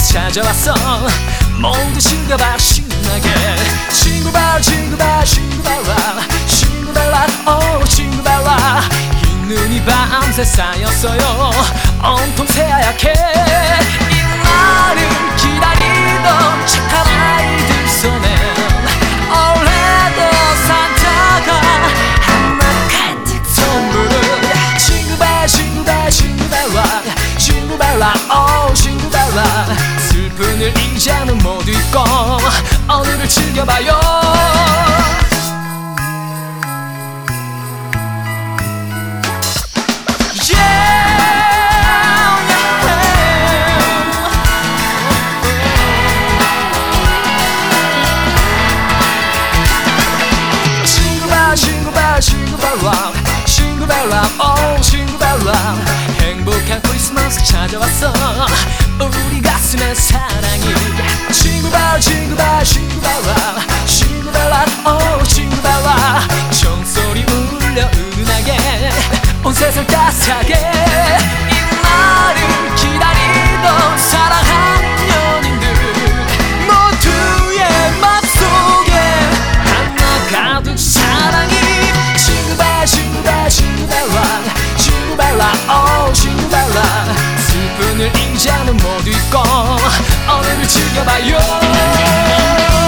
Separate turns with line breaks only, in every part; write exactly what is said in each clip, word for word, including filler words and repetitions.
찾아왔어. 모두 즐겨봐 신나게. 친구발 친구발 친구발라 친구발라 오 친구발라. 이 눈이 밤새 쌓였어요. 온통 새하얗게. 이날을 기다리던 착한 아이들 손엔 올해도 산타가 하나 가득 선물을. 친구발 친구발 친구발라 친구발라 오 친구발라. 슬픈 일 이제는 모두 잊고 오늘을 즐겨봐요. 친구발라 친구발라 오 친구발라. 행복한 크리스마스 찾아왔어. 우리 가슴에 사랑이. 친구발 친구발 친구발라 친구발라 오 친구발라. 종소리 울려 은은하게 온 세상 따스하게. 이날을 기다리던 사랑하는 연인들 모두의 맘속에 하나 가득 사랑이. 친구발 친구발 친구발라 친구발라 오 친구발라. 슬픈 일 이제는 모두 잊고 오늘을 즐겨봐요.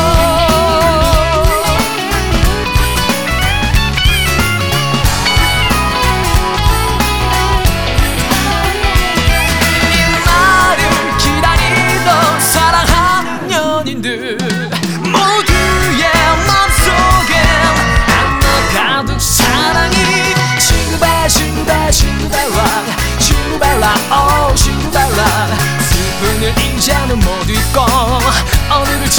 이날을 기다리던 사랑하는 연인들 모두의 맘속에 하나 가득 사랑이. 친구발 친구발 친구발라 친구발라 오 친구발라. 슬픈 일 이제는 모두 잊고 오늘을